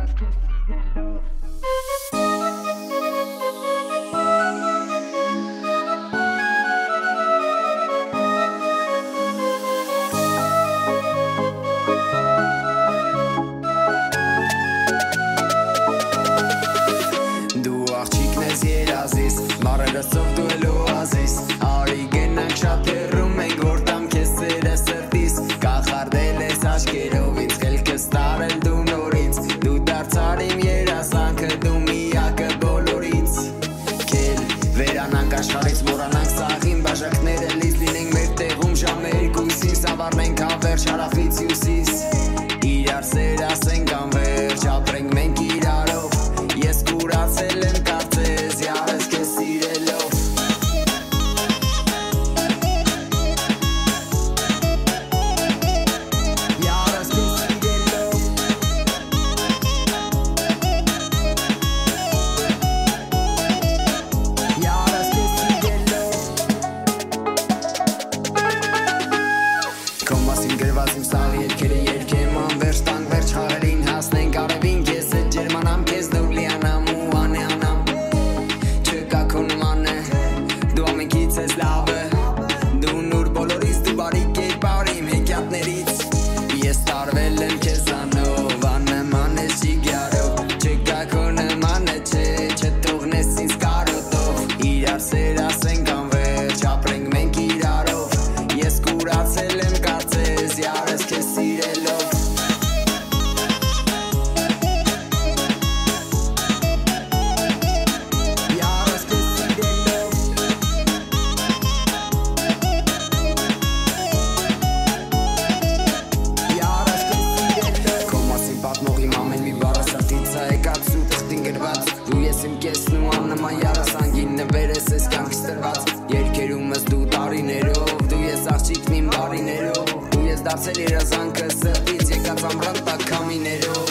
Մարերսով դու էլ օազիս Արի գնանք շատ հեռու մենք որ տամ քեզ սերը սրտիս Կախարդել ես աչքերով ինձ խելքս տարել դու նորից Դու դարձար իմ երազանքը դու միակը բոլորից Քել վերանանք աշխարհից մոռանանք սաղին բաժակները լիz լինենք մեր տեղում ժամը 2-ին Սավառնենք հավերջ հարավից հյուսիս Իրար սեր ասենք անվերջ ապրենք մենք իրարով Ես կուրացել եմ կարծես յարս քեզ սիրելով Յարս քեզ սիրելով Յարս քեզ սիրելով Քո մասին գրված իմ սաղ երգերը երգեմ անվերջ տանք վերջ խաղերին հասնենք արևին քեզ հետ ջերմանամ քեզ դու լիանամ ու անեանամ Չկա քո նմանը դու ամենքից ես լավը Դու նուր բոլորից դու բարի կերպար իմ հեքիաթներից Ես տարվել եմ քեզանով աննման ես շիգյարով Չկա քո նմանը չէ չթողնես ինձ կարոտով Իրար սեր ասենք անվերջ ապրենք մենք իրարով Ես կուրացել եմ կարծես յարս քեզ սիրելով Յարս քեզ սիրելով Յարս քեզ սիրելով Քո մասին պատմող իմ ամեն մի բառը սրտից է եկած ու թղթին գրված Դու ես իմ կեսն ու աննման յարասանգին նվեր ես ես կյանքից տրված Երգերումս դու տարիներով Դու ես աղջիկն իմ բարիներով Դու ես դարձել երազանքը սրտից եկած ամռան տակ քամիներով